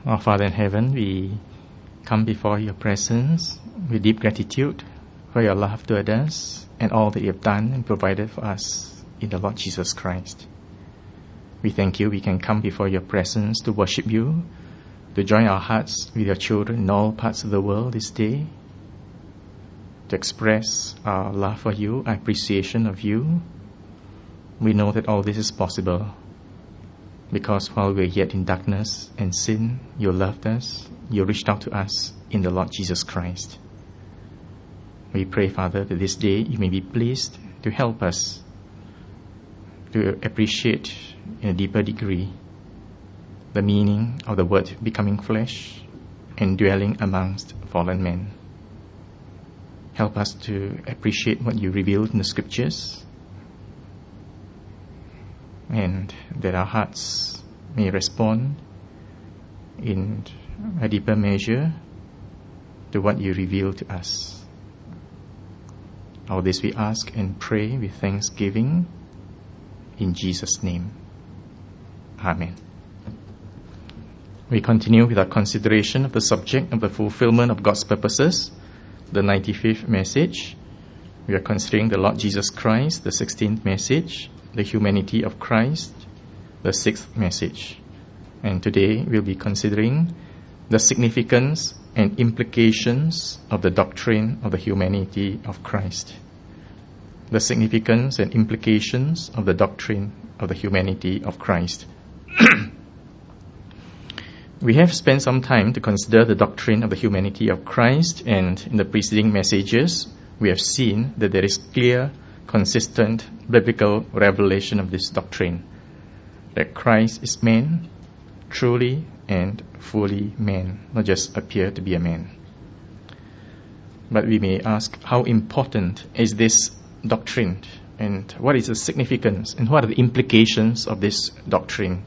Our Father in heaven, we come before your presence with deep gratitude for your love toward us and all that you have done and provided for us in the Lord Jesus Christ. We thank you we can come before your presence to worship you, to join our hearts with your children in all parts of the world this day, to express our love for you, our appreciation of you. We know that all this is possible because while we are yet in darkness and sin, you loved us, you reached out to us in the Lord Jesus Christ. We pray, Father, that this day you may be pleased to help us to appreciate in a deeper degree the meaning of the word becoming flesh and dwelling amongst fallen men. Help us to appreciate what you revealed in the scriptures, and that our hearts may respond in a deeper measure to what you reveal to us. All this we ask and pray with thanksgiving in Jesus' name. Amen. We continue with our consideration of the subject of the fulfillment of God's purposes, the 95th message. We are considering the Lord Jesus Christ, the 16th message, the humanity of Christ, the 6th message. And today we'll be considering the significance and implications of the doctrine of the humanity of Christ. The significance and implications of the doctrine of the humanity of Christ. We have spent some time to consider the doctrine of the humanity of Christ, and in the preceding messages we have seen that there is clear, consistent biblical revelation of this doctrine, that Christ is man, truly and fully man, not just appear to be a man. But we may ask, how important is this doctrine, and what is the significance and what are the implications of this doctrine?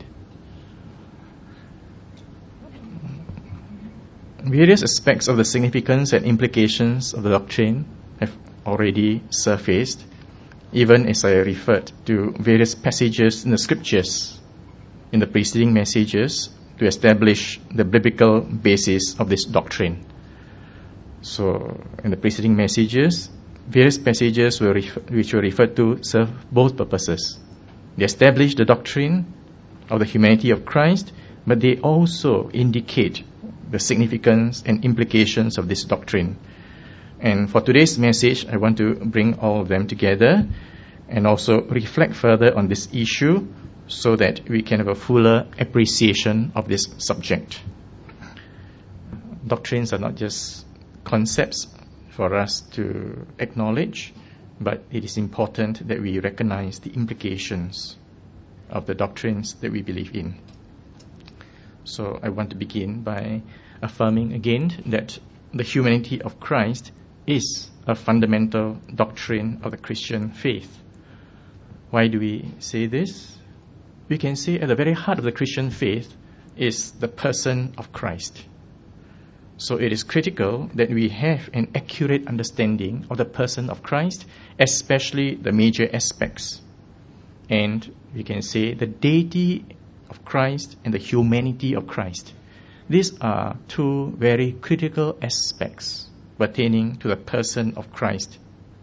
Various aspects of the significance and implications of the doctrine have already surfaced, even as I referred to various passages in the scriptures in the preceding messages to establish the biblical basis of this doctrine. So, in the preceding messages, various passages which were referred to serve both purposes. They establish the doctrine of the humanity of Christ, but they also indicate the significance and implications of this doctrine. And for today's message, I want to bring all of them together and also reflect further on this issue so that we can have a fuller appreciation of this subject. Doctrines are not just concepts for us to acknowledge, but it is important that we recognize the implications of the doctrines that we believe in. So I want to begin by affirming again that the humanity of Christ is a fundamental doctrine of the Christian faith. Why do we say this? We can say at the very heart of the Christian faith is the person of Christ. So it is critical that we have an accurate understanding of the person of Christ, especially the major aspects. And we can say the deity of Christ and the humanity of Christ. These are two very critical aspects pertaining to the person of Christ.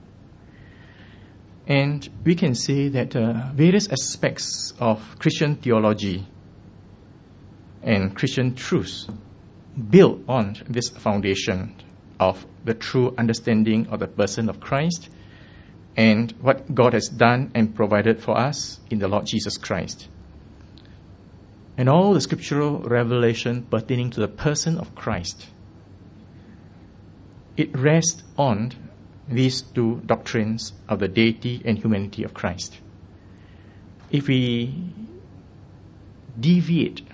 And we can say that various aspects of Christian theology and Christian truths build on this foundation of the true understanding of the person of Christ and what God has done and provided for us in the Lord Jesus Christ. And all the scriptural revelation pertaining to the person of Christ, it rests on these two doctrines of the deity and humanity of Christ. If we deviate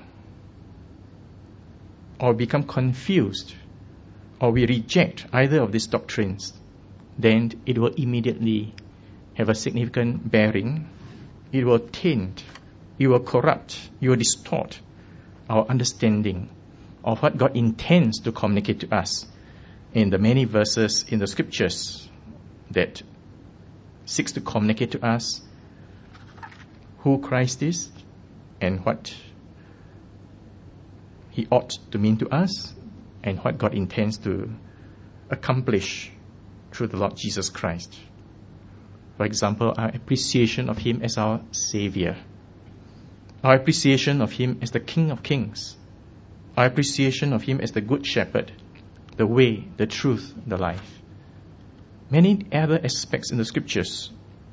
or become confused or we reject either of these doctrines, then it will immediately have a significant bearing. It will taint, it will corrupt, it will distort our understanding of what God intends to communicate to us in the many verses in the scriptures that seeks to communicate to us who Christ is and what He ought to mean to us and what God intends to accomplish through the Lord Jesus Christ. For example, our appreciation of Him as our Savior, our appreciation of Him as the King of Kings, our appreciation of Him as the Good Shepherd, the way, the truth, the life. Many other aspects in the Scriptures,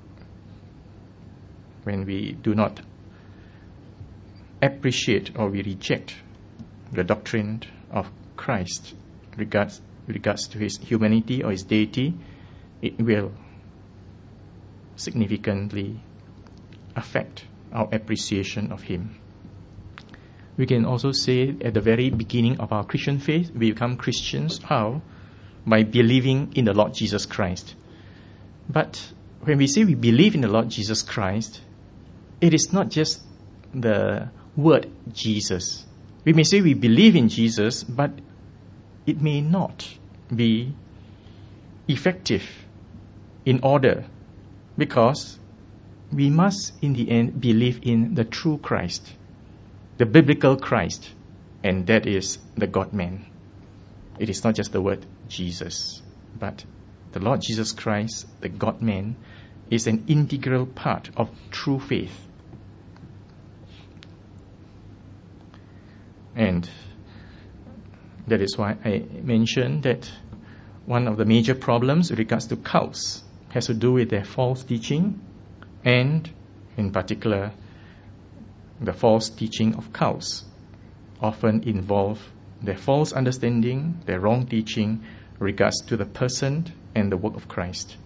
when we do not appreciate or we reject the doctrine of Christ regards to His humanity or His deity, it will significantly affect our appreciation of Him. We can also say at the very beginning of our Christian faith, we become Christians. How? By believing in the Lord Jesus Christ. But when we say we believe in the Lord Jesus Christ, it is not just the word Jesus. We may say we believe in Jesus, but it may not be effective in order, because we must in the end believe in the true Christ, the biblical Christ, and that is the God-man. It is not just the word Jesus, but the Lord Jesus Christ, the God-man, is an integral part of true faith. And that is why I mentioned that one of the major problems with regards to cults has to do with their false teaching, and in particular, the false teaching of cults often involve their false understanding, their wrong teaching regards to the person and the work of Christ.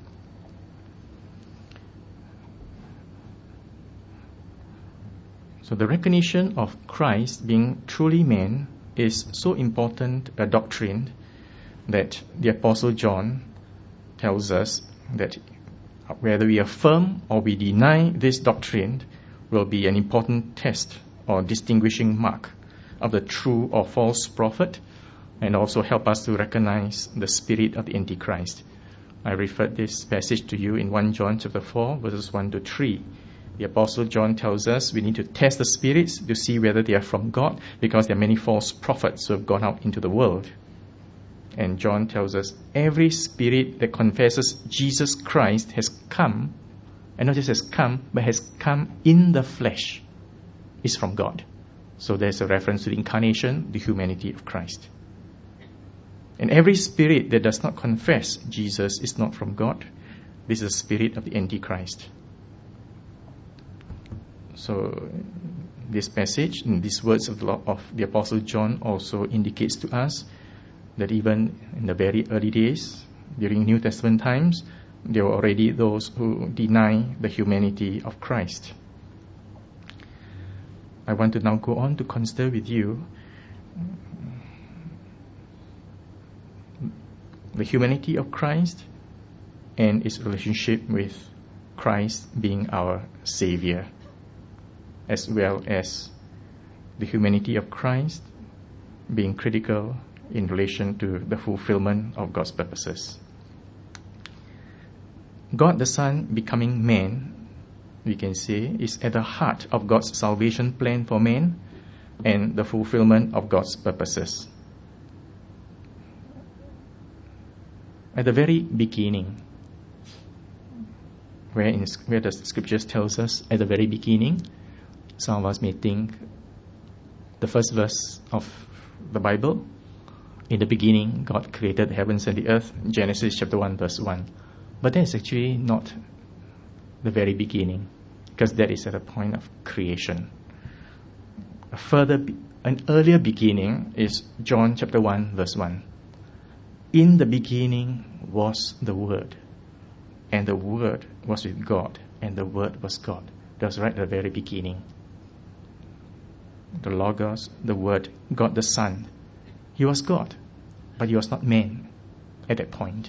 So the recognition of Christ being truly man is so important a doctrine that the Apostle John tells us that whether we affirm or we deny this doctrine will be an important test or distinguishing mark of the true or false prophet, and also help us to recognize the spirit of the Antichrist. I referred this passage to you in 1 John chapter 4, verses 1 to 3. The Apostle John tells us we need to test the spirits to see whether they are from God, because there are many false prophets who have gone out into the world. And John tells us every spirit that confesses Jesus Christ has come, and not just has come, but has come in the flesh, is from God. So there's a reference to the incarnation, the humanity of Christ. And every spirit that does not confess Jesus is not from God. This is the spirit of the Antichrist. So this passage and these words of the Apostle John also indicates to us that even in the very early days, during New Testament times, there were already those who deny the humanity of Christ. I want to now go on to consider with you the humanity of Christ and its relationship with Christ being our Savior, as well as the humanity of Christ being critical in relation to the fulfillment of God's purposes. God the Son becoming man, we can say, is at the heart of God's salvation plan for man and the fulfillment of God's purposes. At the very beginning, where the scriptures tells us at the very beginning, some of us may think the first verse of the Bible, in the beginning God created the heavens and the earth, Genesis chapter 1 verse 1. But that is actually not the very beginning, because that is at a point of creation. An earlier beginning is John chapter 1 verse 1. In the beginning was the Word, and the Word was with God, and the Word was God. That was right at the very beginning. The Logos, the Word, God the Son. He was God, but He was not man at that point.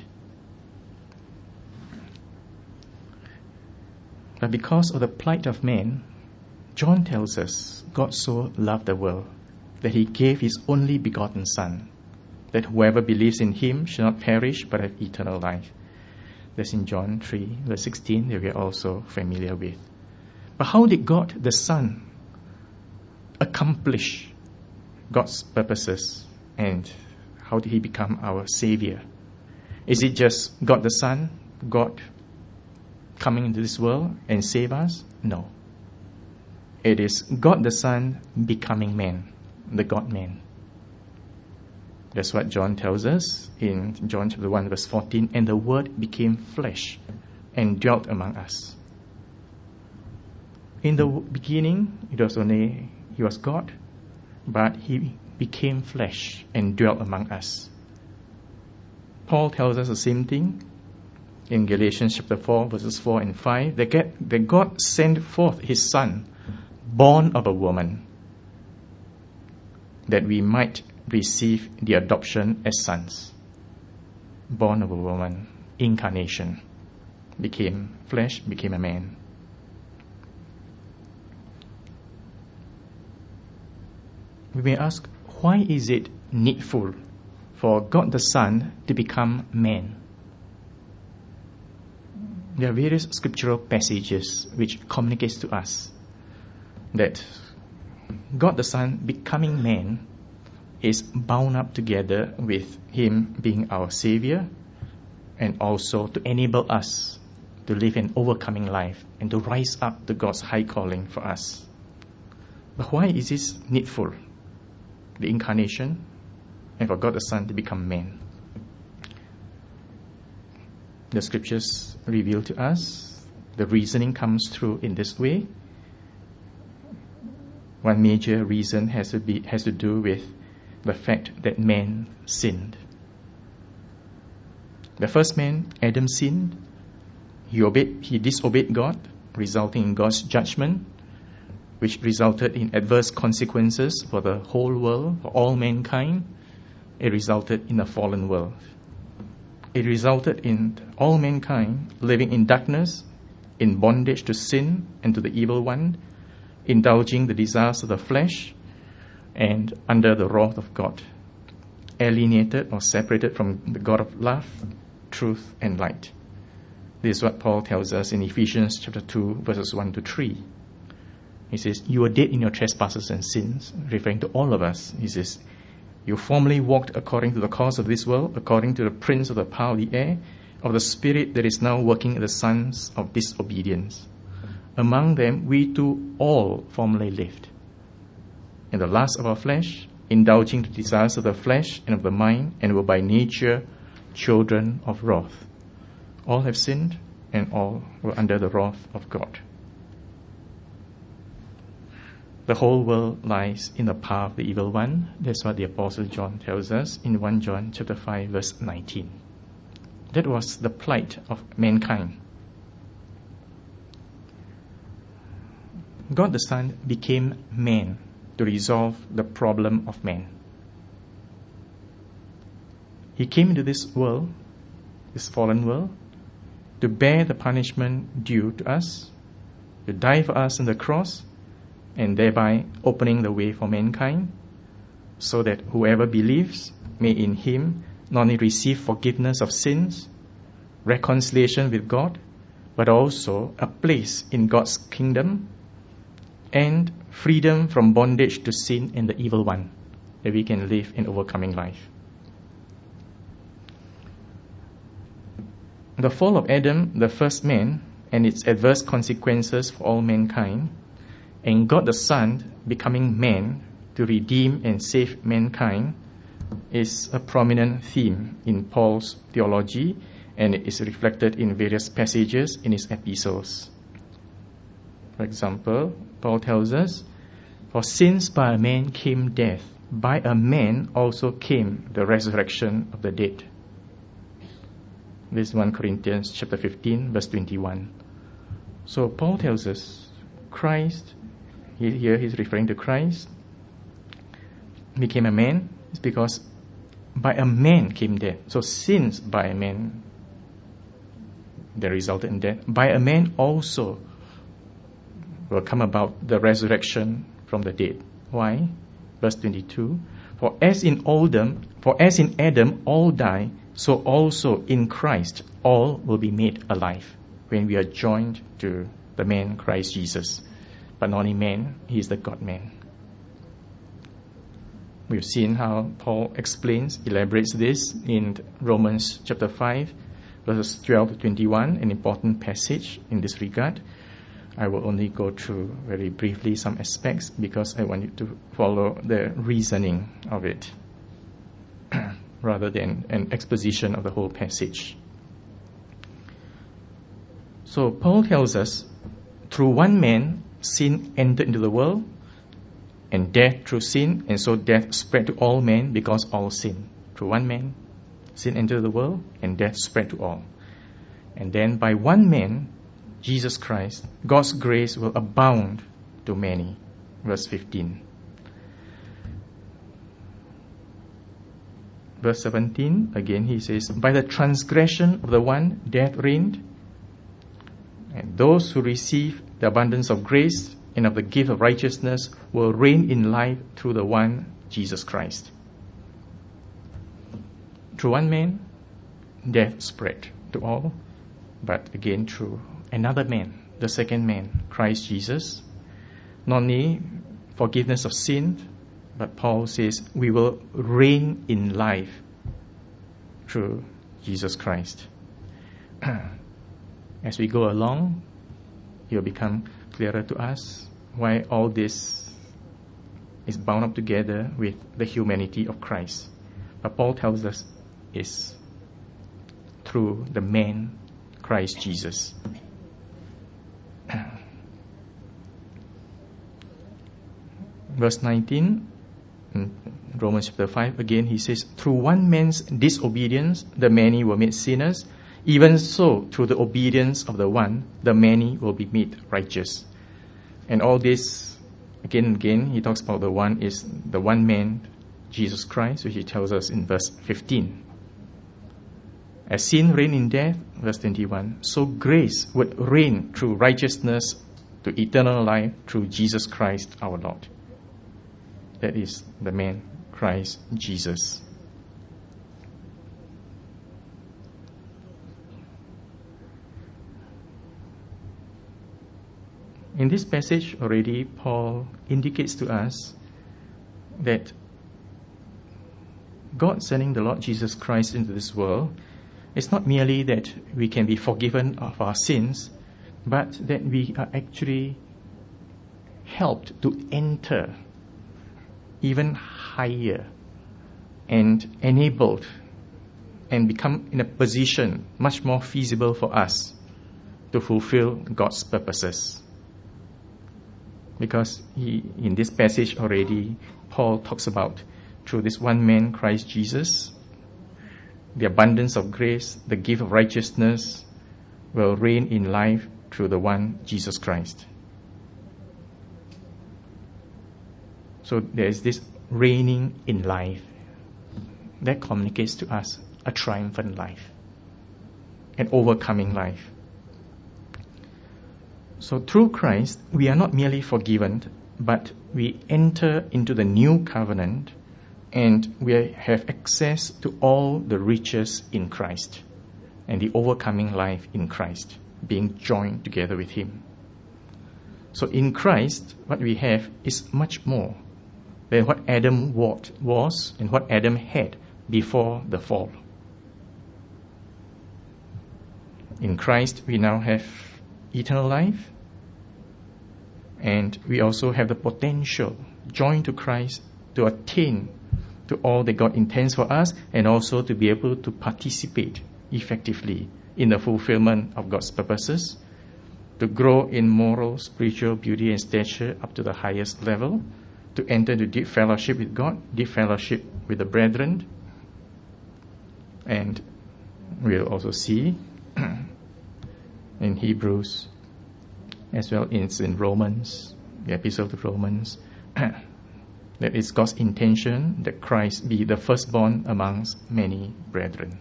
But because of the plight of man, John tells us God so loved the world that He gave His only begotten Son, that whoever believes in Him shall not perish but have eternal life. That's in John 3 verse 16 that we are also familiar with. But how did God the Son accomplish God's purposes and how did he become our Savior? Is it just God the Son, God coming into this world and save us? No. It is God the Son becoming man, the God-man. That's what John tells us in John chapter 1 verse 14. And the Word became flesh and dwelt among us. In the beginning, he was God, but he became flesh and dwelt among us. Paul tells us the same thing in Galatians chapter 4 verses 4 and 5, that God sent forth his Son, born of a woman, that we might receive the adoption as sons. Born of a woman, incarnation, became flesh, became a man. We may ask, why is it needful for God the Son to become man? There are various scriptural passages which communicates to us that God the Son becoming man is bound up together with him being our Savior, and also to enable us to live an overcoming life and to rise up to God's high calling for us. But why is this needful? The incarnation and for God the Son to become man. The scriptures reveal to us the reasoning comes through in this way. One major reason has to do with the fact that man sinned. The first man, Adam, sinned. He disobeyed God, resulting in God's judgment, which resulted in adverse consequences for the whole world, for all mankind. It resulted in a fallen world. It resulted in all mankind living in darkness, in bondage to sin and to the evil one, indulging the desires of the flesh, and under the wrath of God, alienated or separated from the God of love, truth, and light. This is what Paul tells us in Ephesians chapter 2, verses 1 to 3. He says, you were dead in your trespasses and sins, referring to all of us. He says, you formerly walked according to the course of this world, according to the prince of the power of the air, of the spirit that is now working in the sons of disobedience. Among them we too all formerly lived in the lust of our flesh, indulging the desires of the flesh and of the mind, and were by nature children of wrath. All have sinned, and all were under the wrath of God. The whole world lies in the power of the evil one. That's what the Apostle John tells us in 1 John chapter 5, verse 19. That was the plight of mankind. God the Son became man to resolve the problem of man. He came into this world, this fallen world, to bear the punishment due to us, to die for us on the cross, and thereby opening the way for mankind, so that whoever believes may in him not only receive forgiveness of sins, reconciliation with God, but also a place in God's kingdom and freedom from bondage to sin and the evil one, that we can live an overcoming life. The fall of Adam, the first man, and its adverse consequences for all mankind, and God the Son becoming man to redeem and save mankind, is a prominent theme in Paul's theology, and it is reflected in various passages in his epistles. For example, Paul tells us, for since by a man came death, by a man also came the resurrection of the dead. This is 1 Corinthians chapter 15, verse 21. So Paul tells us, Christ, here he's referring to Christ, became a man. It's because by a man came death. So since by a man that resulted in death, by a man also will come about the resurrection from the dead. Why? Verse 22. For as in Adam all die, so also in Christ all will be made alive when we are joined to the man Christ Jesus. But not only man, he is the God-man. We've seen how Paul elaborates this in Romans chapter 5, verses 12 to 21, an important passage in this regard. I will only go through very briefly some aspects because I want you to follow the reasoning of it rather than an exposition of the whole passage. So Paul tells us, through one man, sin entered into the world, and death through sin, and so death spread to all men because all sin. Through one man, sin entered the world, and death spread to all. And then by one man, Jesus Christ, God's grace will abound to many. Verse 15. Verse 17, again he says, by the transgression of the one, death reigned, and those who receive the abundance of grace and of the gift of righteousness will reign in life through the one, Jesus Christ. Through one man, death spread to all, but again through another man, the second man, Christ Jesus, not only forgiveness of sin, but Paul says we will reign in life through Jesus Christ. As we go along, it will become clearer to us why all this is bound up together with the humanity of Christ. But Paul tells us is through the man Christ Jesus. Verse 19, in Romans chapter 5, again he says, through one man's disobedience, the many were made sinners. Even so, through the obedience of the one, the many will be made righteous. And all this, again and again, he talks about the one is the one man, Jesus Christ, which he tells us in verse 15. As sin reigned in death, verse 21, so grace would reign through righteousness to eternal life through Jesus Christ our Lord. That is the man, Christ Jesus. In this passage already, Paul indicates to us that God sending the Lord Jesus Christ into this world is not merely that we can be forgiven of our sins, but that we are actually helped to enter even higher and enabled and become in a position much more feasible for us to fulfill God's purposes. Because in this passage already, Paul talks about through this one man, Christ Jesus, the abundance of grace, the gift of righteousness will reign in life through the one, Jesus Christ. So there is this reigning in life that communicates to us a triumphant life, an overcoming life. So through Christ, we are not merely forgiven, but we enter into the new covenant and we have access to all the riches in Christ and the overcoming life in Christ, being joined together with Him. So in Christ, what we have is much more than what Adam was and what Adam had before the fall. In Christ, we now have eternal life, and we also have the potential, joined to Christ, to attain to all that God intends for us, and also to be able to participate effectively in the fulfillment of God's purposes, to grow in moral, spiritual beauty and stature up to the highest level, to enter into deep fellowship with God, deep fellowship with the brethren. And we'll also see in Hebrews, as well as in Romans, the epistle to Romans, that it's God's intention that Christ be the firstborn amongst many brethren.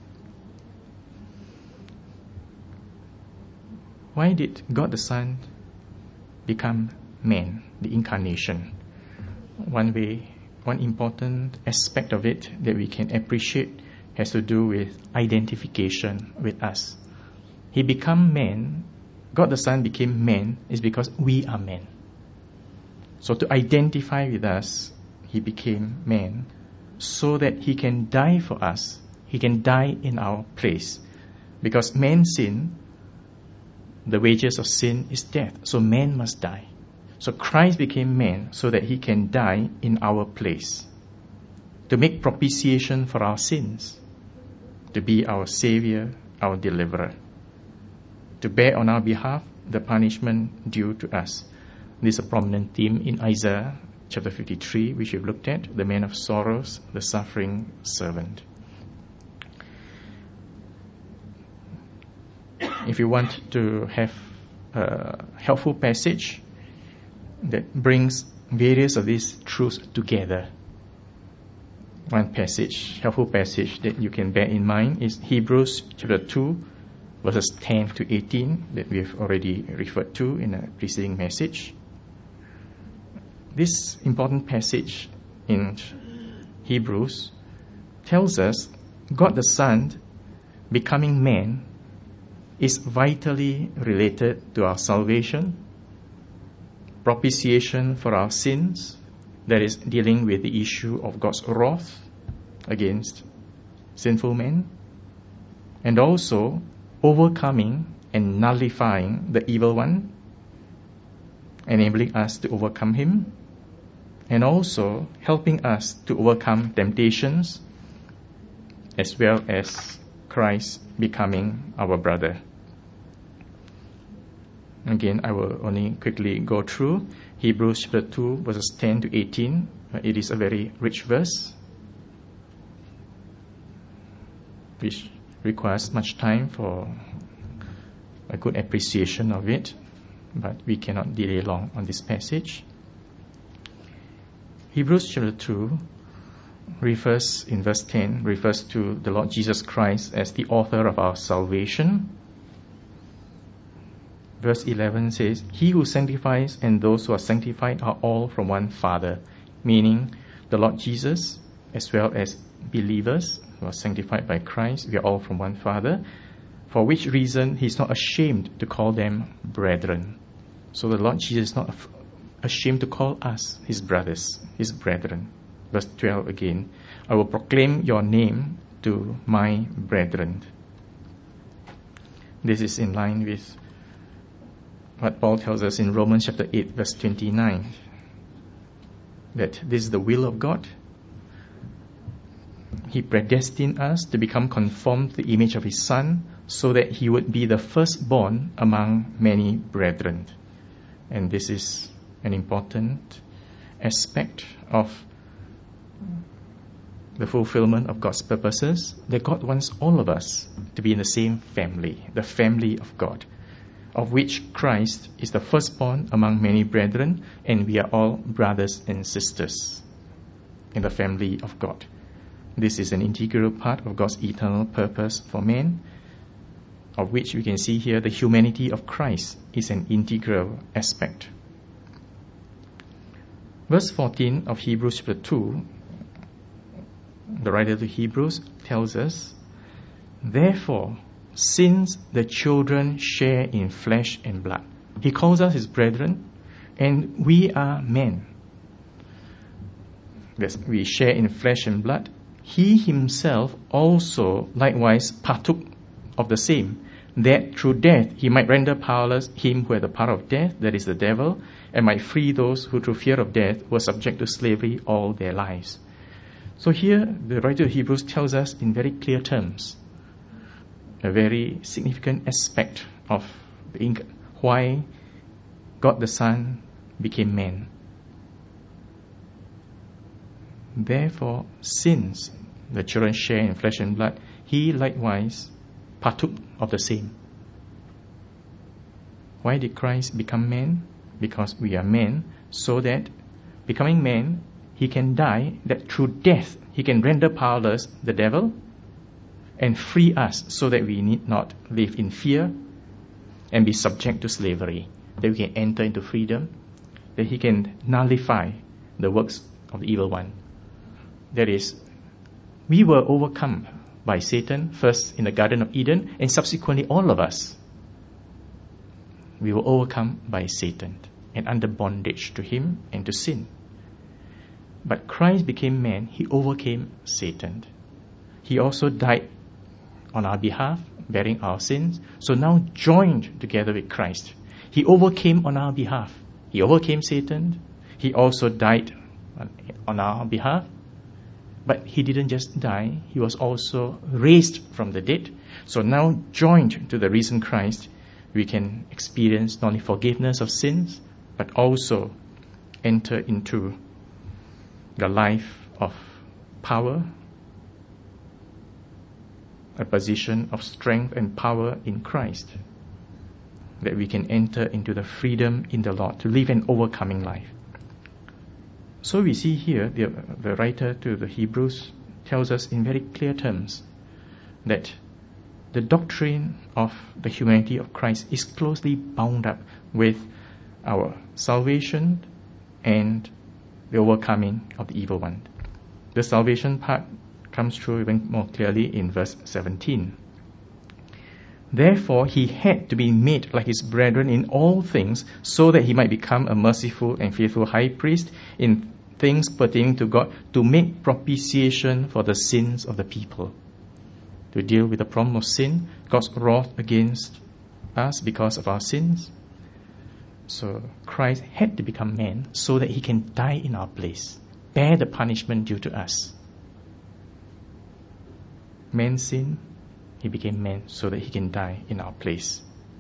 Why did God the Son become man, the incarnation? One important aspect of it that we can appreciate has to do with identification with us. He became man, God the Son became man, is because we are men. So to identify with us, He became man so that He can die for us. He can die in our place. Because man sinned, the wages of sin is death. So man must die. So Christ became man so that He can die in our place, to make propitiation for our sins, to be our Savior, our deliverer, to bear on our behalf the punishment due to us. This is a prominent theme in Isaiah chapter 53, which we've looked at, the man of sorrows, the suffering servant. If you want to have a helpful passage that brings various of these truths together, one passage, helpful passage that you can bear in mind is Hebrews chapter 2, verses 10 to 18 that we have already referred to in a preceding message. This important passage in Hebrews tells us God the Son becoming man is vitally related to our salvation, propitiation for our sins, that is, dealing with the issue of God's wrath against sinful men, and also overcoming and nullifying the evil one, enabling us to overcome him, and also helping us to overcome temptations, as well as Christ becoming our brother. Again, I will only quickly go through Hebrews chapter 2, verses 10 to 18. It is a very rich verse, which requires much time for a good appreciation of it, but we cannot delay long on this passage. Hebrews chapter 2 refers, in verse 10, refers to the Lord Jesus Christ as the author of our salvation. Verse 11 says, He who sanctifies and those who are sanctified are all from one Father, meaning the Lord Jesus, as well as believers who are sanctified by Christ, we are all from one Father, for which reason He is not ashamed to call them brethren. So the Lord Jesus is not ashamed to call us His brothers, His brethren. Verse 12 again, I will proclaim your name to my brethren. This is in line with what Paul tells us in Romans chapter 8, verse 29, that this is the will of God. He predestined us to become conformed to the image of His Son, so that He would be the firstborn among many brethren. And this is an important aspect of the fulfillment of God's purposes, that God wants all of us to be in the same family, the family of God, of which Christ is the firstborn among many brethren, and we are all brothers and sisters in the family of God. This is an integral part of God's eternal purpose for man, of which we can see here the humanity of Christ is an integral aspect. Verse 14 of Hebrews chapter 2, the writer to Hebrews tells us, Therefore, since the children share in flesh and blood, He calls us His brethren, and we are men. Yes, we share in flesh and blood. He Himself also likewise partook of the same, that through death He might render powerless him who had the power of death, that is the devil, and might free those who through fear of death were subject to slavery all their lives. So here, the writer of Hebrews tells us in very clear terms a very significant aspect of why God the Son became man. Therefore, since the children share in flesh and blood, He likewise partook of the same. Why did Christ become man? Because we are men, so that becoming man, He can die, that through death He can render powerless the devil and free us, so that we need not live in fear and be subject to slavery, that we can enter into freedom, that He can nullify the works of the evil one. That is, we were overcome by Satan, first in the Garden of Eden, and subsequently all of us. We were overcome by Satan and under bondage to him and to sin. But Christ became man. He overcame Satan. He also died on our behalf, bearing our sins. So now joined together with Christ, He overcame on our behalf. He overcame Satan. He also died on our behalf. But He didn't just die. He was also raised from the dead. So now joined to the risen Christ, we can experience not only forgiveness of sins, but also enter into the life of power, a position of strength and power in Christ, that we can enter into the freedom in the Lord to live an overcoming life. So we see here, the writer to the Hebrews tells us in very clear terms that the doctrine of the humanity of Christ is closely bound up with our salvation and the overcoming of the evil one. The salvation part comes through even more clearly in verse 17. Therefore, He had to be made like His brethren in all things, so that He might become a merciful and faithful high priest in things pertaining to God, to make propitiation for the sins of the people. To deal with the problem of sin, God's wrath against us because of our sins. So Christ had to become man so that He can die in our place, bear the punishment due to us. Man sinned, He became man so that He can die in our place.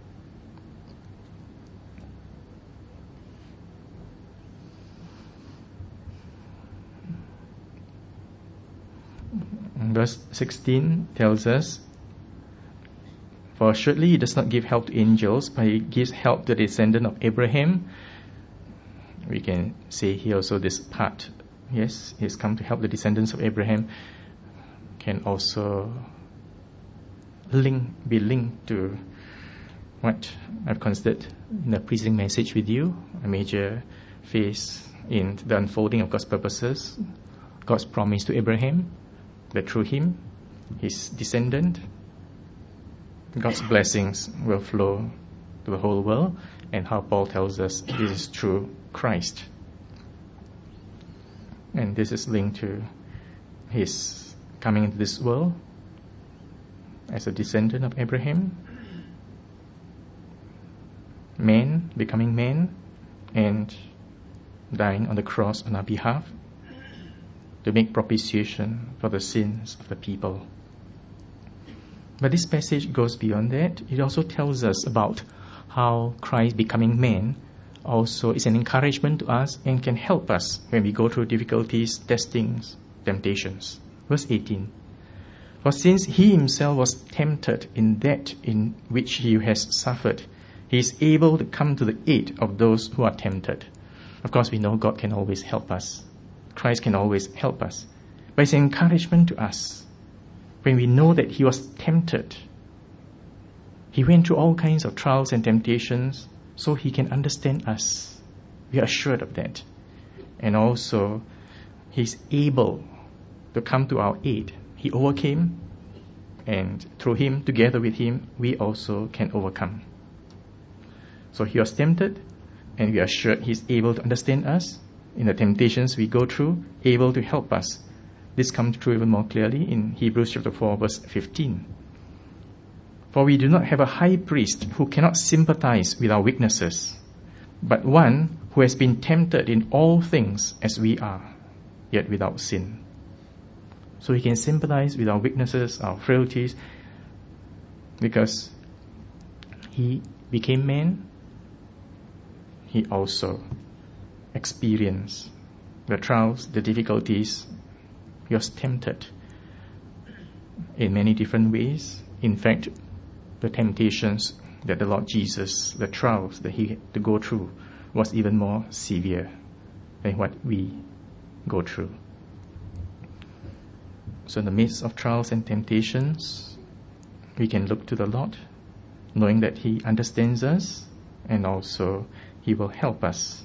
Verse 16 tells us, for assuredly He does not give help to angels, but He gives help to the descendant of Abraham. We can say here also this part. Yes, He's come to help the descendants of Abraham. Can also be linked to what I've considered in the preceding message with you, a major phase in the unfolding of God's purposes, God's promise to Abraham, that through him, his descendant, God's blessings will flow to the whole world, and how Paul tells us this is through Christ. And this is linked to His coming into this world as a descendant of Abraham, man becoming man, and dying on the cross on our behalf to make propitiation for the sins of the people. But this passage goes beyond that. It also tells us about how Christ becoming man also is an encouragement to us and can help us when we go through difficulties, testings, temptations. Verse 18. For since He Himself was tempted in that in which He has suffered, He is able to come to the aid of those who are tempted. Of course, we know God can always help us. Christ can always help us. But it's an encouragement to us when we know that He was tempted. He went through all kinds of trials and temptations so He can understand us. We are assured of that. And also, He's able to come to our aid. He overcame, and through Him, together with Him, we also can overcome. So He was tempted, and we are sure He's able to understand us in the temptations we go through, able to help us. This comes through even more clearly in Hebrews chapter 4, verse 15. For we do not have a high priest who cannot sympathize with our weaknesses, but one who has been tempted in all things as we are, yet without sin. So He can sympathize with our weaknesses, our frailties, because He became man. He also experienced the trials, the difficulties. He was tempted in many different ways. In fact, the temptations that the Lord Jesus, the trials that He had to go through, was even more severe than what we go through. So in the midst of trials and temptations, we can look to the Lord, knowing that He understands us, and also He will help us,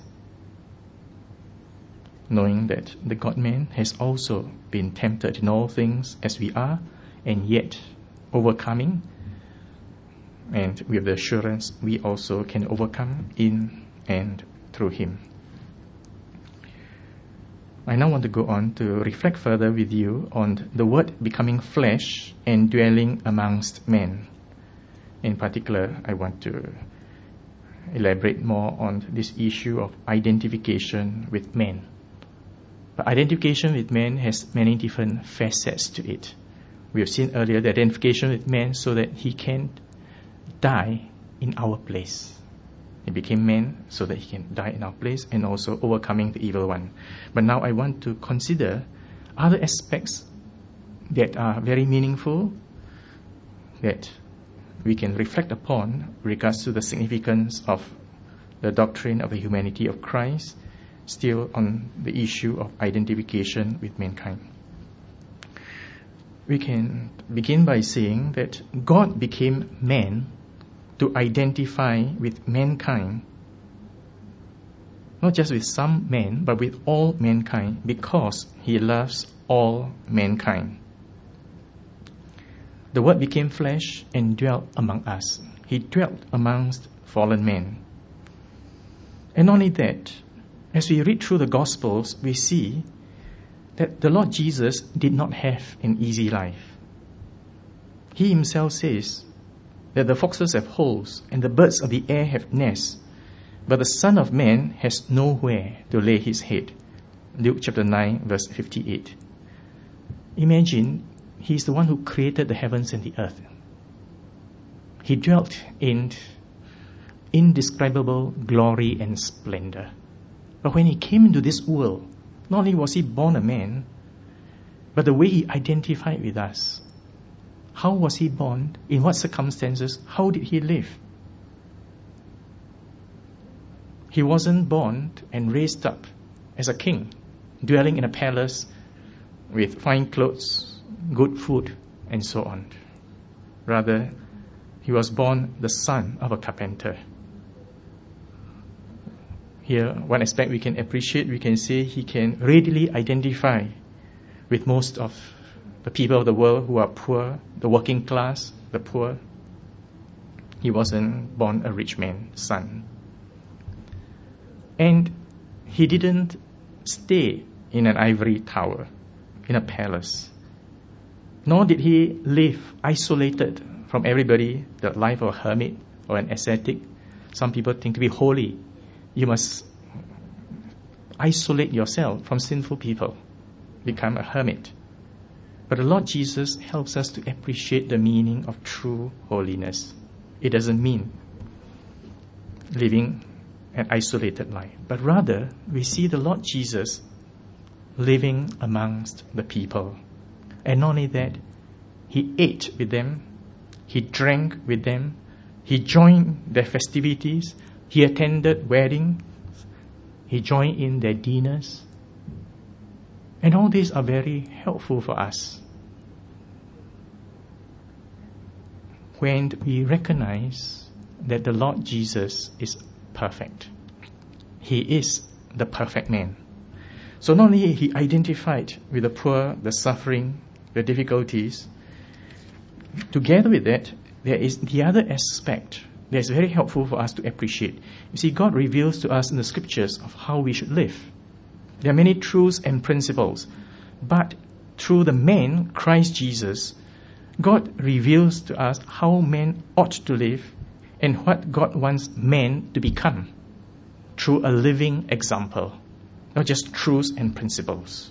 knowing that the God-man has also been tempted in all things as we are, and yet overcoming, and with the assurance we also can overcome in and through Him. I now want to go on to reflect further with you on the Word becoming flesh and dwelling amongst men. In particular, I want to elaborate more on this issue of identification with men. But identification with men has many different facets to it. We have seen earlier the identification with man so that he can die in our place. He became man so that he can die in our place and also overcoming the evil one. But now I want to consider other aspects that are very meaningful that we can reflect upon regards to the significance of the doctrine of the humanity of Christ, still on the issue of identification with mankind. We can begin by saying that God became man to identify with mankind, not just with some men, but with all mankind, because he loves all mankind. The Word became flesh and dwelt among us. He dwelt amongst fallen men. And not only that, as we read through the Gospels, we see that the Lord Jesus did not have an easy life. He himself says that the foxes have holes and the birds of the air have nests, but the Son of Man has nowhere to lay his head. Luke chapter 9, verse 58. Imagine, he is the one who created the heavens and the earth. He dwelt in indescribable glory and splendor. But when he came into this world, not only was he born a man, but the way he identified with us. How was he born? In what circumstances? How did he live? He wasn't born and raised up as a king, dwelling in a palace with fine clothes, good food, and so on. Rather, he was born the son of a carpenter. Here, one aspect we can appreciate, we can say he can readily identify with most of the people of the world who are poor, the working class, the poor. He wasn't born a rich man's son. And he didn't stay in an ivory tower, in a palace. Nor did he live isolated from everybody, the life of a hermit or an ascetic. Some people think to be holy, you must isolate yourself from sinful people, become a hermit. But the Lord Jesus helps us to appreciate the meaning of true holiness. It doesn't mean living an isolated life, but rather we see the Lord Jesus living amongst the people. And not only that, he ate with them, he drank with them, he joined their festivities, he attended weddings, he joined in their dinners. And all these are very helpful for us. When we recognize that the Lord Jesus is perfect. He is the perfect man. So not only he identified with the poor, the suffering, the difficulties, together with that, there is the other aspect that is very helpful for us to appreciate. You see, God reveals to us in the scriptures of how we should live. There are many truths and principles, but through the man, Christ Jesus, God reveals to us how men ought to live and what God wants men to become through a living example, not just truths and principles.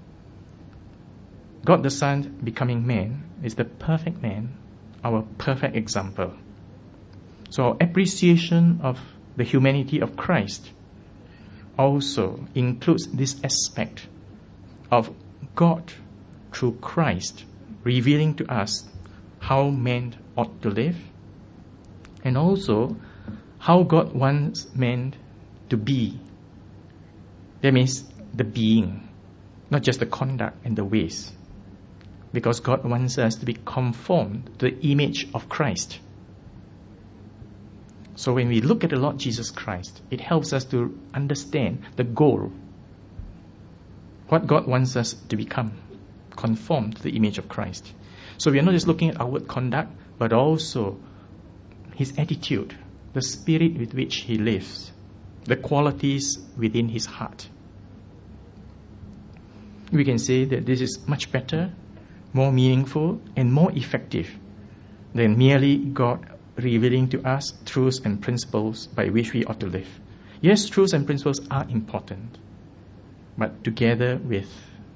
God the Son becoming man is the perfect man, our perfect example. So our appreciation of the humanity of Christ also includes this aspect of God through Christ revealing to us how men ought to live and also how God wants men to be. That means the being, not just the conduct and the ways. Because God wants us to be conformed to the image of Christ. So when we look at the Lord Jesus Christ, it helps us to understand the goal. What God wants us to become, conformed to the image of Christ. So we are not just looking at outward conduct, but also his attitude, the spirit with which he lives, the qualities within his heart. we can say that this is much better, more meaningful, and more effective than merely God revealing to us truths and principles by which we ought to live. Yes, truths and principles are important, but together with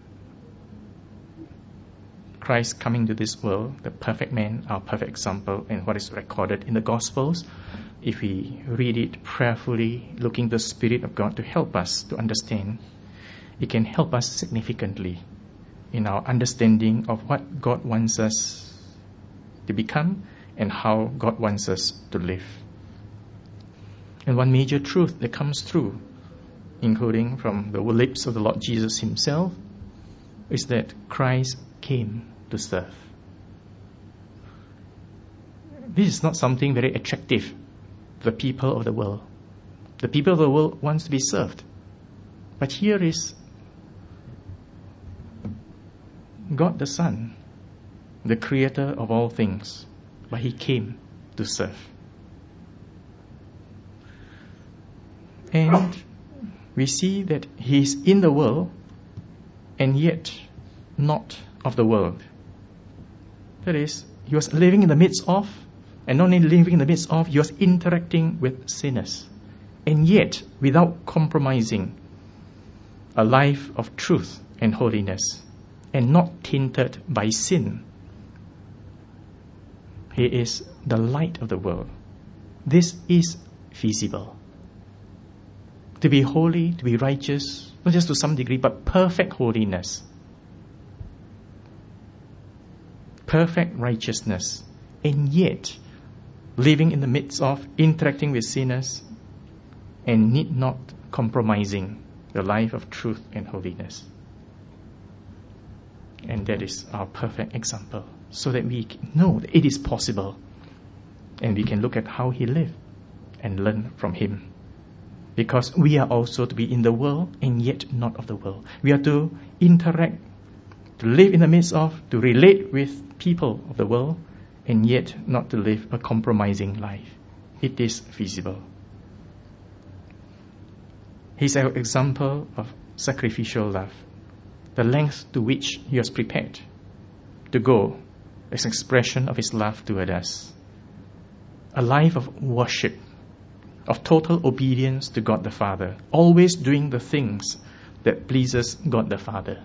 Christ coming to this world, the perfect man, our perfect example, and what is recorded in the Gospels, if we read it prayerfully, looking to the Spirit of God to help us to understand, it can help us significantly in our understanding of what God wants us to become and how God wants us to live. And one major truth that comes through, including from the lips of the Lord Jesus himself, is that Christ came to serve. This is not something very attractive to the people of the world. The people of the world wants to be served. But here is God the Son, the creator of all things, but he came to serve. And we see that he is in the world and yet not of the world. That is, he was living in the midst of, and not only living in the midst of, he was interacting with sinners. And yet, without compromising, a life of truth and holiness, and not tainted by sin. He is the light of the world. This is feasible. To be holy, to be righteous, not just to some degree, but perfect holiness. Perfect righteousness. And yet, living in the midst of, interacting with sinners, and not compromising the life of truth and holiness. And that is our perfect example, so that we know that it is possible, and we can look at how he lived and learn from him. Because we are also to be in the world and yet not of the world. We are to interact, to live in the midst of, to relate with people of the world, and yet not to live a compromising life. It is feasible. He's an example of sacrificial love. The length to which he was prepared to go as an expression of his love toward us. A life of worship, of total obedience to God the Father, always doing the things that pleases God the Father.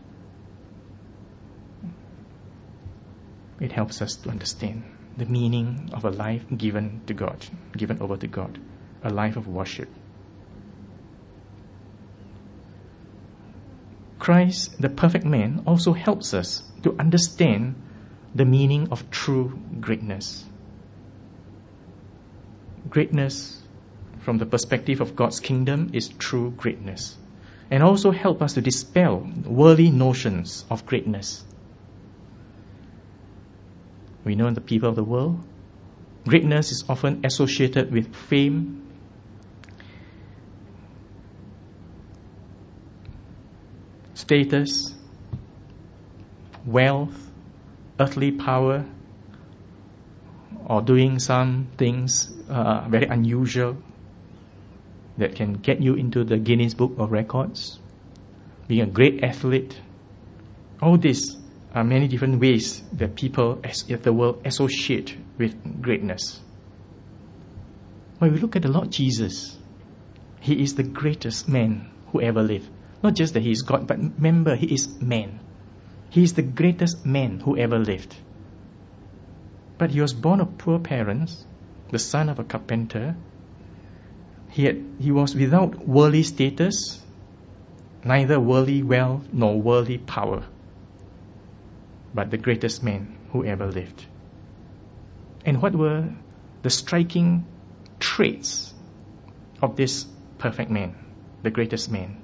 It helps us to understand the meaning of a life given to God, given over to God, a life of worship. Christ, the perfect man, also helps us to understand the meaning of true greatness. Greatness, from the perspective of God's kingdom, is true greatness. And also help us to dispel worldly notions of greatness. We know in the people of the world, greatness is often associated with fame, status, wealth, earthly power, or doing some things very unusual that can get you into the Guinness Book of Records, being a great athlete. All these are many different ways that people of the world associate with greatness. When we look at the Lord Jesus, he is the greatest man who ever lived. Not just that he is God, but remember, he is man. He is the greatest man who ever lived. But he was born of poor parents, the son of a carpenter. He was without worldly status, neither worldly wealth nor worldly power, but the greatest man who ever lived. And what were the striking traits of this perfect man, the greatest man?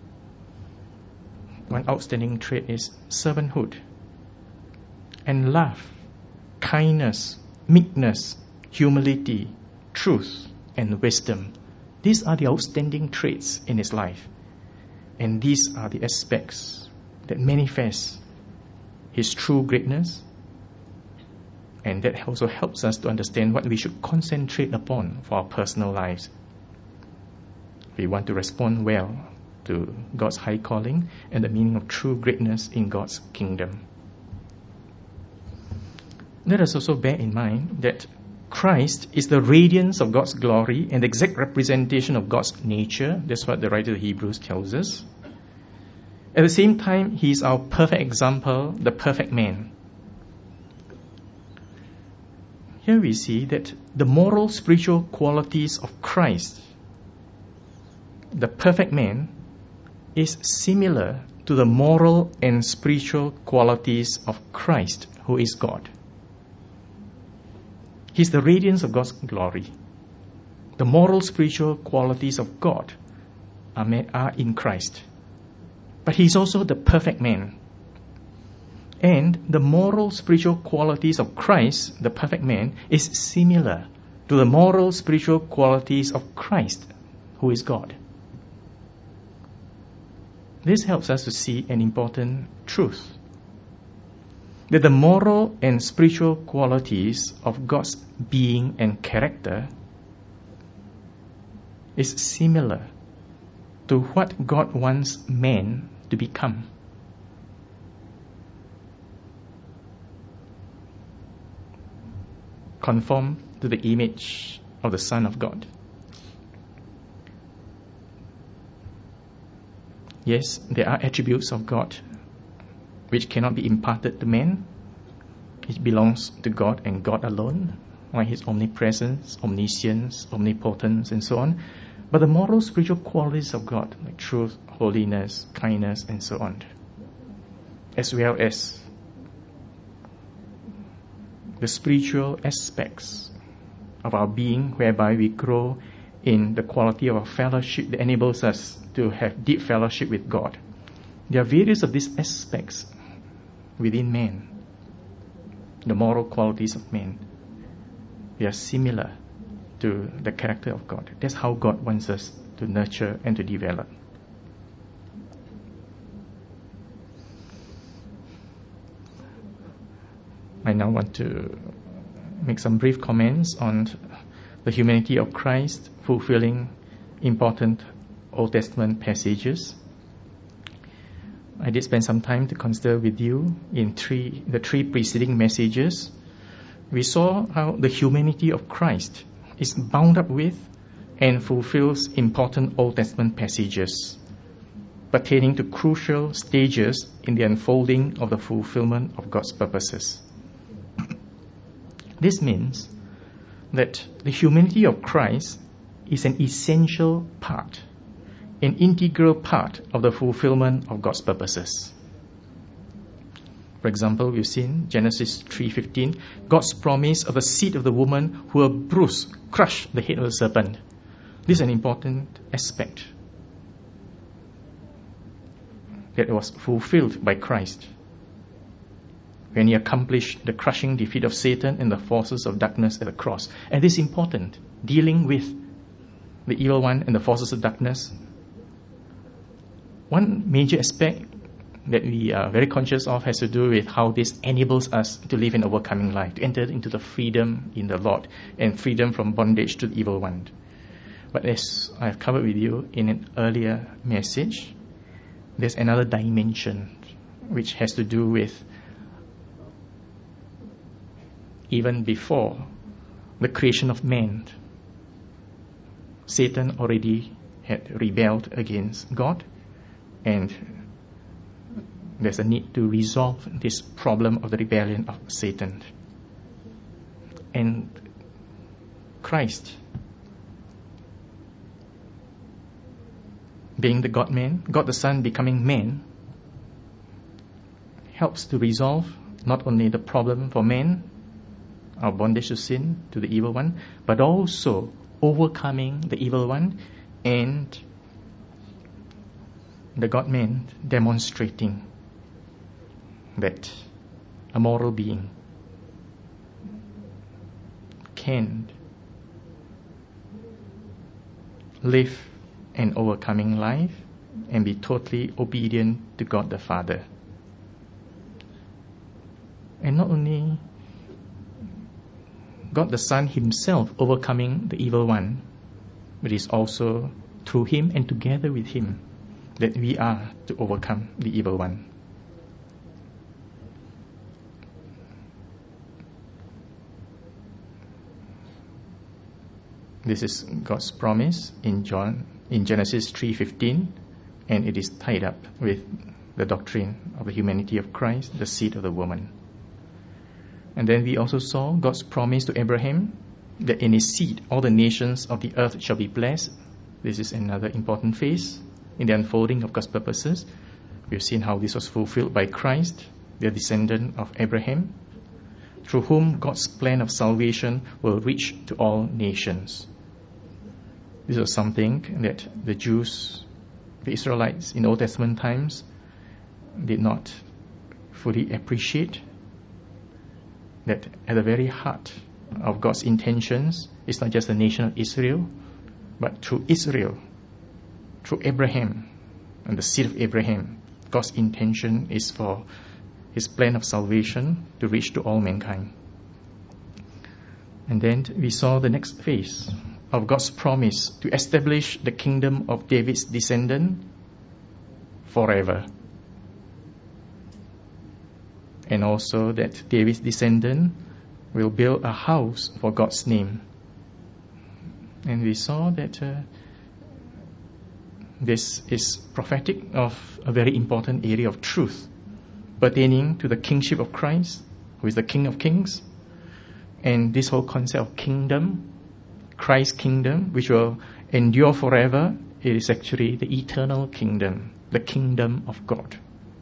One outstanding trait is servanthood and love, kindness, meekness, humility, truth, and wisdom. These are the outstanding traits in his life. And these are the aspects that manifest his true greatness. And that also helps us to understand what we should concentrate upon for our personal lives. We want to respond well to God's high calling and the meaning of true greatness in God's kingdom. Let us also bear in mind that Christ is the radiance of God's glory and the exact representation of God's nature. That's what the writer of Hebrews tells us. At the same time, He is our perfect example, the perfect man. Here we see that the moral, spiritual qualities of Christ, the perfect man, is similar to the moral and spiritual qualities of Christ, who is God. He's the radiance of God's glory. The moral, spiritual qualities of God are in Christ. But He's also the perfect man. And the moral, spiritual qualities of Christ, the perfect man, is similar to the moral, spiritual qualities of Christ, who is God. This helps us to see an important truth, that the moral and spiritual qualities of God's being and character is similar to what God wants man to become. Conform to the image of the Son of God. Yes, there are attributes of God which cannot be imparted to man. It belongs to God and God alone, like His omnipresence, omniscience, omnipotence, and so on. But the moral, spiritual qualities of God, like truth, holiness, kindness, and so on, as well as the spiritual aspects of our being, whereby we grow in the quality of our fellowship that enables us to have deep fellowship with God. There are various of these aspects within man, the moral qualities of man. They are similar to the character of God. That's how God wants us to nurture and to develop. I now want to make some brief comments on the humanity of Christ fulfilling important Old Testament passages. I did spend some time to consider with you in the three preceding messages. We saw how the humanity of Christ is bound up with and fulfills important Old Testament passages pertaining to crucial stages in the unfolding of the fulfillment of God's purposes. This means that the humanity of Christ is an essential part, an integral part of the fulfillment of God's purposes. For example, we've seen Genesis 3:15, God's promise of the seed of the woman who will crush the head of the serpent. This is an important aspect that was fulfilled by Christ when He accomplished the crushing defeat of Satan and the forces of darkness at the cross. And this is important, dealing with the evil one and the forces of darkness. One major aspect that we are very conscious of has to do with how this enables us to live an overcoming life, to enter into the freedom in the Lord and freedom from bondage to the evil one. But as I've covered with you in an earlier message, there's another dimension which has to do with even before the creation of man. Satan already had rebelled against God, and there's a need to resolve this problem of the rebellion of Satan. And Christ, being the God-man, God the Son becoming man, helps to resolve not only the problem for man, our bondage to sin, to the evil one, but also overcoming the evil one and the God-man demonstrating that a moral being can live an overcoming life and be totally obedient to God the Father. And not only God the Son Himself overcoming the evil one, but it's also through Him and together with Him that we are to overcome the evil one. This is God's promise in Genesis 3:15, and it is tied up with the doctrine of the humanity of Christ, the seed of the woman. And then we also saw God's promise to Abraham that in his seed all the nations of the earth shall be blessed. This is another important phase in the unfolding of God's purposes. We have seen how this was fulfilled by Christ, the descendant of Abraham, through whom God's plan of salvation will reach to all nations. This was something that the Jews, the Israelites in Old Testament times, did not fully appreciate, that at the very heart of God's intentions is not just the nation of Israel, but through Israel, through Abraham and the seed of Abraham, God's intention is for his plan of salvation to reach to all mankind. And then we saw the next phase of God's promise to establish the kingdom of David's descendant forever. And also that David's descendant will build a house for God's name. And we saw that this is prophetic of a very important area of truth pertaining to the kingship of Christ, who is the King of Kings. And this whole concept of kingdom, Christ's kingdom, which will endure forever, it is actually the eternal kingdom, the kingdom of God.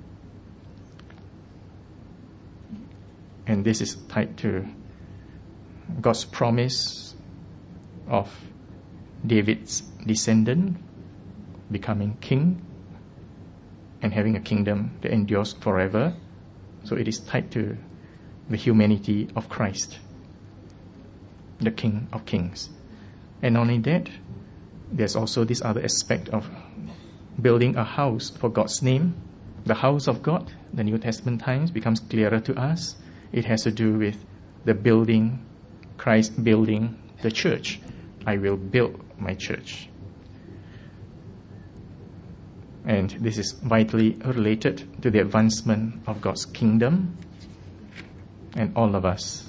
And this is tied to God's promise of David's descendant becoming king and having a kingdom that endures forever. So it is tied to the humanity of Christ, the King of Kings. And not only that, there's also this other aspect of building a house for God's name. The house of God, the New Testament times, becomes clearer to us. It has to do with the building, Christ building the church. I will build my church. And this is vitally related to the advancement of God's kingdom. And all of us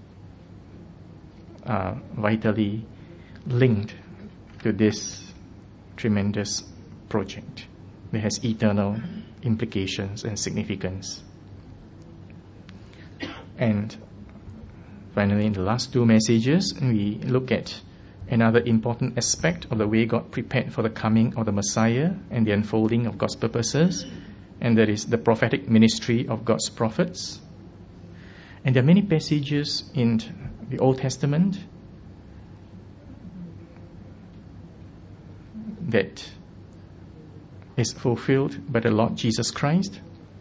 are vitally linked to this tremendous project that has eternal implications and significance. And finally, in the last two messages, we look at another important aspect of the way God prepared for the coming of the Messiah and the unfolding of God's purposes, and that is the prophetic ministry of God's prophets. And there are many passages in the Old Testament that is fulfilled by the Lord Jesus Christ.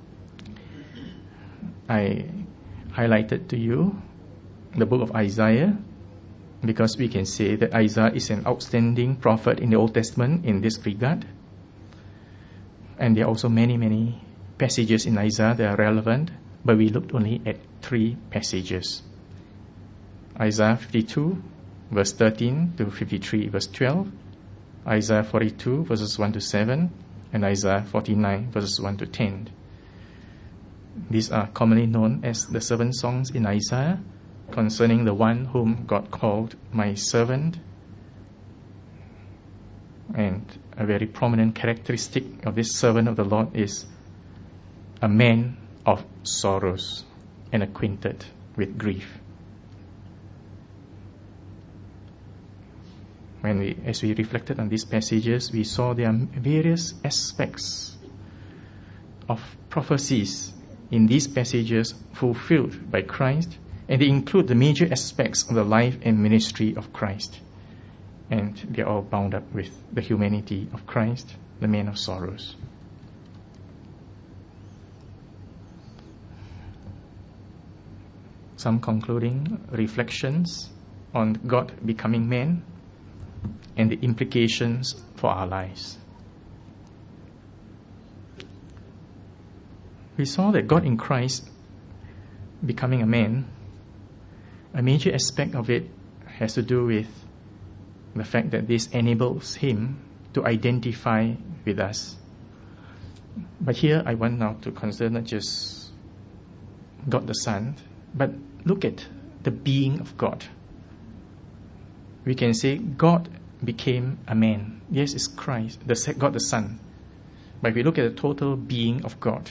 I highlighted to you the book of Isaiah, because we can say that Isaiah is an outstanding prophet in the Old Testament in this regard. And there are also many passages in Isaiah that are relevant, but we looked only at 3 passages. Isaiah 52, verse 13 to 53, verse 12, Isaiah 42, verses 1 to 7, and Isaiah 49, verses 1 to 10. These are commonly known as the 7 songs in Isaiah concerning the one whom God called my servant. And a very prominent characteristic of this servant of the Lord is a man of sorrows and acquainted with grief. As we reflected on these passages, we saw there are various aspects of prophecies in these passages fulfilled by Christ, and they include the major aspects of the life and ministry of Christ. And they are all bound up with the humanity of Christ, the man of sorrows. Some concluding reflections on God becoming man and the implications for our lives. We saw that God in Christ becoming a man, a major aspect of it has to do with the fact that this enables him to identify with us, But here I want now to consider not just God the Son, but look at the being of God. We can say God became a man. Yes, it's Christ, God the Son. But if we look at the total being of God,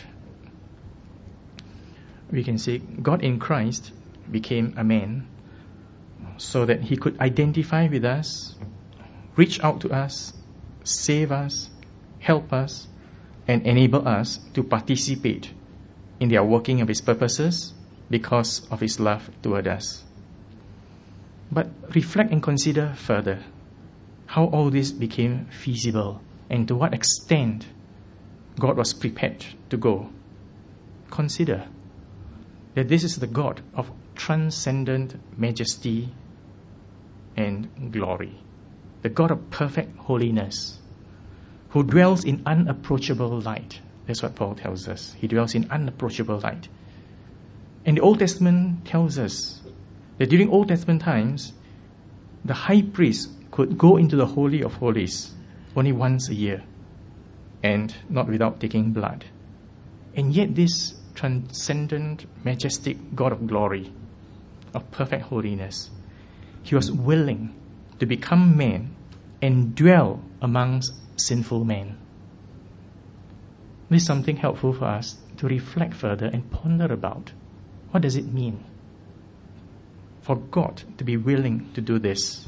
we can say God in Christ became a man so that he could identify with us, reach out to us, save us, help us, and enable us to participate in the working of his purposes because of his love toward us. But reflect and consider further how all this became feasible and to what extent God was prepared to go. Consider that this is the God of transcendent majesty and glory, the God of perfect holiness, who dwells in unapproachable light. That's what Paul tells us. He dwells in unapproachable light. And the Old Testament tells us that during Old Testament times, the high priest could go into the Holy of Holies only once a year, and not without taking blood. And yet this transcendent, majestic God of glory, of perfect holiness, he was willing to become man and dwell amongst sinful men. This is something helpful for us to reflect further and ponder about. What does it mean for God to be willing to do this?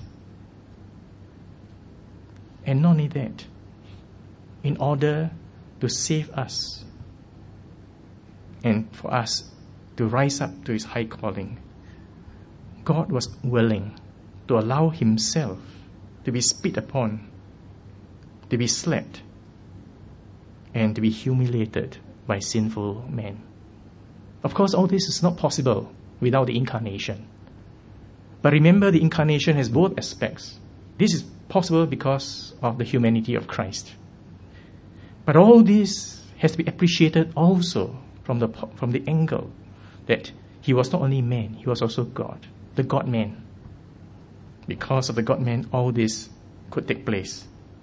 And not only that, in order to save us and for us to rise up to his high calling, God was willing to allow himself to be spit upon, to be slapped, and to be humiliated by sinful men. Of course, all this is not possible without the incarnation. But remember, the incarnation has both aspects. This is possible because of the humanity of Christ. But all this has to be appreciated also from the angle that he was not only man, he was also God, the God-man. Because of the God-man, all this could take place.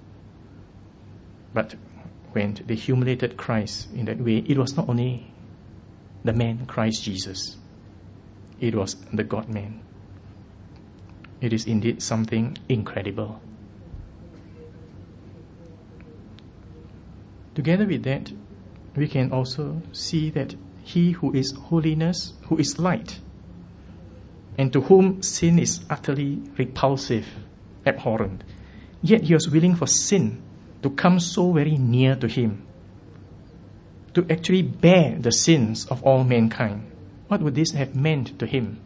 But when they humiliated Christ in that way, it was not only the man Christ Jesus, it was the God-man. It is indeed something incredible. Together with that, we can also see that he who is holiness, who is light, and to whom sin is utterly repulsive, abhorrent, yet he was willing for sin to come so very near to him, to actually bear the sins of all mankind. What would this have meant to him?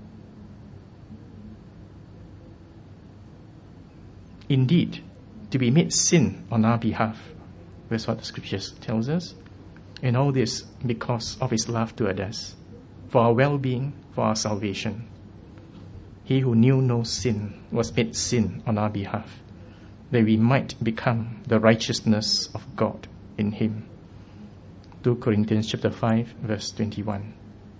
Indeed, to be made sin on our behalf. That's what the scriptures tells us. And all this because of his love toward us, for our well-being, for our salvation. He who knew no sin was made sin on our behalf, that we might become the righteousness of God in him. 2 Corinthians chapter 5, verse 21.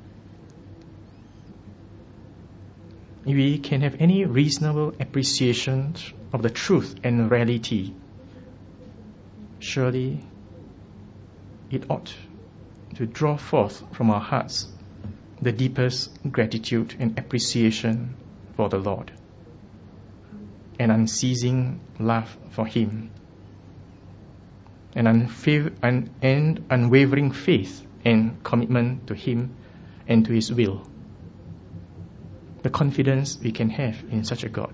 If we can have any reasonable appreciation of the truth and reality, surely it ought to draw forth from our hearts the deepest gratitude and appreciation for the Lord, an unceasing love for him, an unwavering faith and commitment to him and to his will. The confidence we can have in such a God.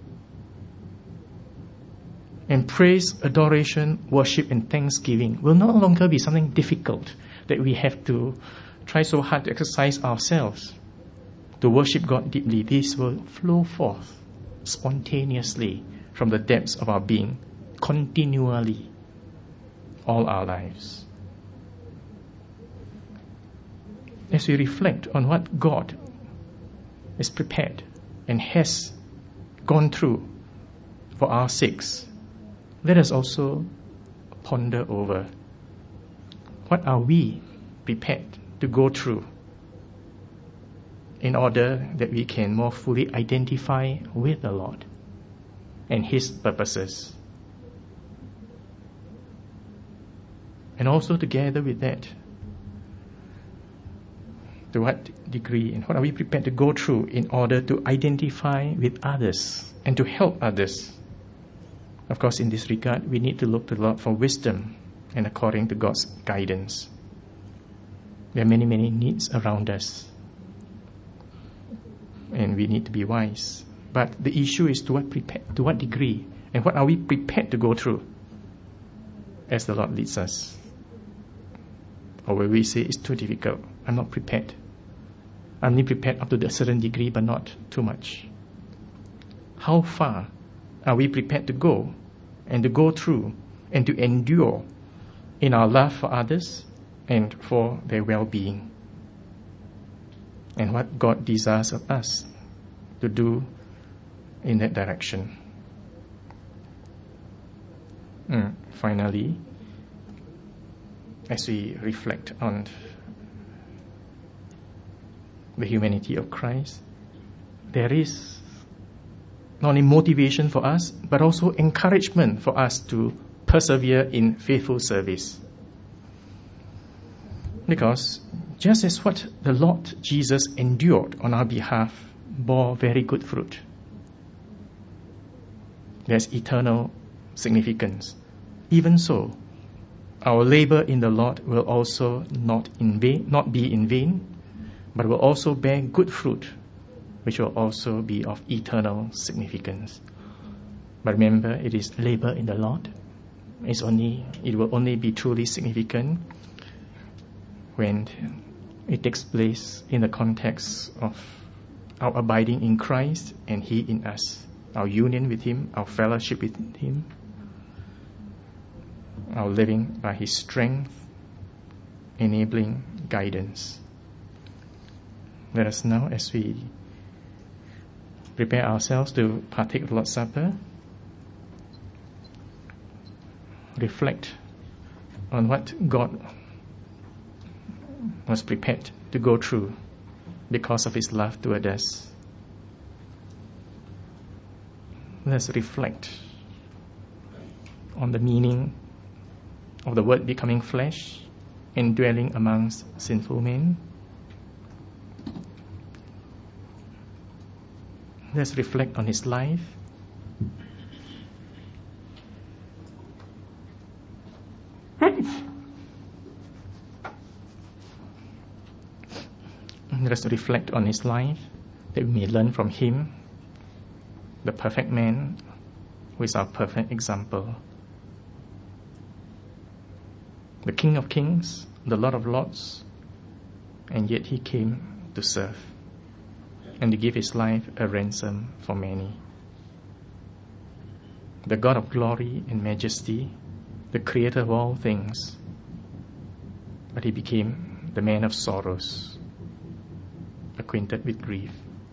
And praise, adoration, worship, and thanksgiving will no longer be something difficult that we have to try so hard to exercise ourselves. To worship God deeply, this will flow forth spontaneously from the depths of our being, continually, all our lives. As we reflect on what God is prepared and has gone through for our sakes, let us also ponder over what are we prepared to go through in order that we can more fully identify with the Lord and his purposes. And And also together with that, to what degree and what are we prepared to go through in order to identify with others and to help others? Of course, in this regard, we need to look to the Lord for wisdom and according to God's guidance. There are many, many needs around us, and we need to be wise. But the issue is to what degree, and what are we prepared to go through as the Lord leads us? Or where we say it's too difficult, I'm not prepared. I'm only prepared up to a certain degree, but not too much. How far are we prepared to go and to go through and to endure in our love for others and for their well-being? And what God desires of us to do in that direction. Finally, as we reflect on the humanity of Christ, there is not only motivation for us, but also encouragement for us to persevere in faithful service. Because just as what the Lord Jesus endured on our behalf bore very good fruit, there's eternal significance. Even so, our labor in the Lord will also not be in vain, but will also bear good fruit, which will also be of eternal significance. But remember, it is labor in the Lord. It will only be truly significant when it takes place in the context of our abiding in Christ and He in us, our union with Him, our fellowship with Him, our living by His strength, enabling guidance. Let us now, as we prepare ourselves to partake of the Lord's Supper, reflect on what God was prepared to go through because of His love toward us. Let us reflect on the meaning of the Word becoming flesh and dwelling amongst sinful men. Let's reflect on His life. Let us reflect on His life, that we may learn from Him, the perfect man, who is our perfect example. The King of Kings, the Lord of Lords, and yet He came to serve and to give His life a ransom for many. The God of glory and majesty, the Creator of all things, but He became the man of sorrows, acquainted with grief,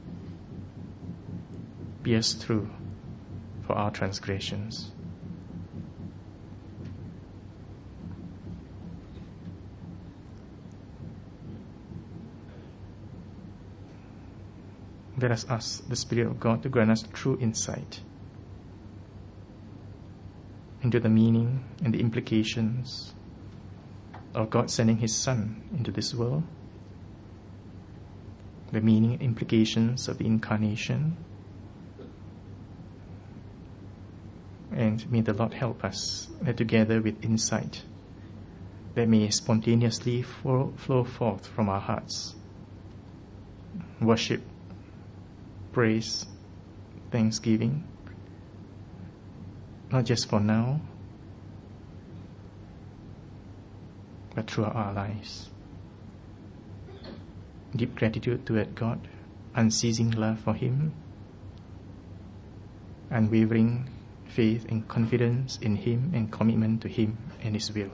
pierced through for our transgressions. Let us ask the Spirit of God to grant us true insight into the meaning and the implications of God sending His Son into this world, the meaning and implications of the Incarnation. And may the Lord help us that together with insight that may spontaneously flow forth from our hearts worship, praise, thanksgiving, not just for now, but throughout our lives. Deep gratitude toward God, unceasing love for Him, unwavering faith and confidence in Him and commitment to Him and His will.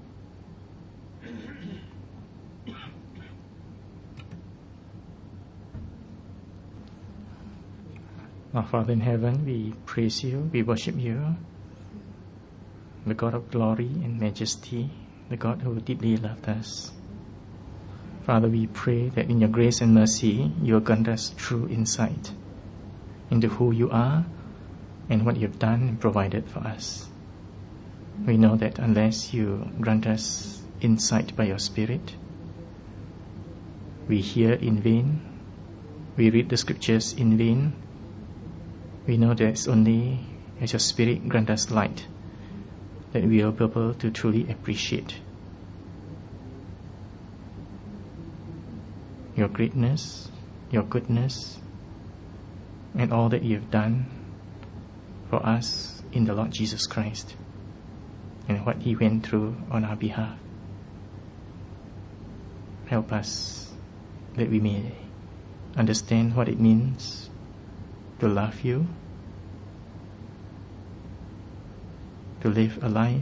Our Father in heaven, we praise You, we worship You, the God of glory and majesty, the God who deeply loved us. Father, we pray that in Your grace and mercy, You will grant us true insight into who You are and what You have done and provided for us. We know that unless you grant us insight by your Spirit, we hear in vain, we read the scriptures in vain. We know that it's only as your Spirit grant us light that we will be able to truly appreciate your greatness, your goodness, and all that you have done for us in the Lord Jesus Christ and what He went through on our behalf. Help us that we may understand what it means to love you, to live a life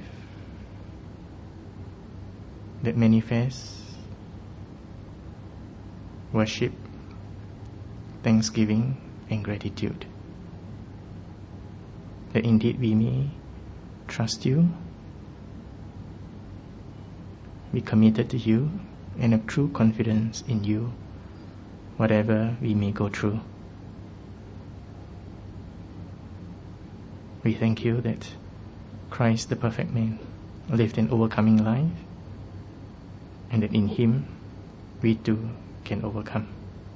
that manifests worship, thanksgiving, and gratitude. That indeed we may trust you, be committed to you, and have true confidence in you, whatever we may go through. We thank you that Christ, the perfect man, lived an overcoming life, and that in Him we too can overcome.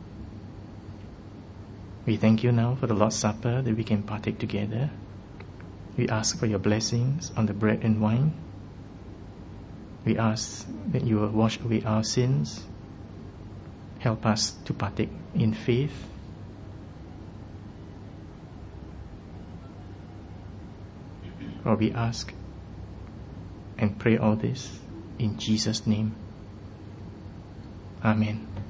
We thank you now for the Lord's Supper that we can partake together. We ask for your blessings on the bread and wine. We ask that you will wash away our sins. Help us to partake in faith. For we ask and pray all this in Jesus' name. Amen.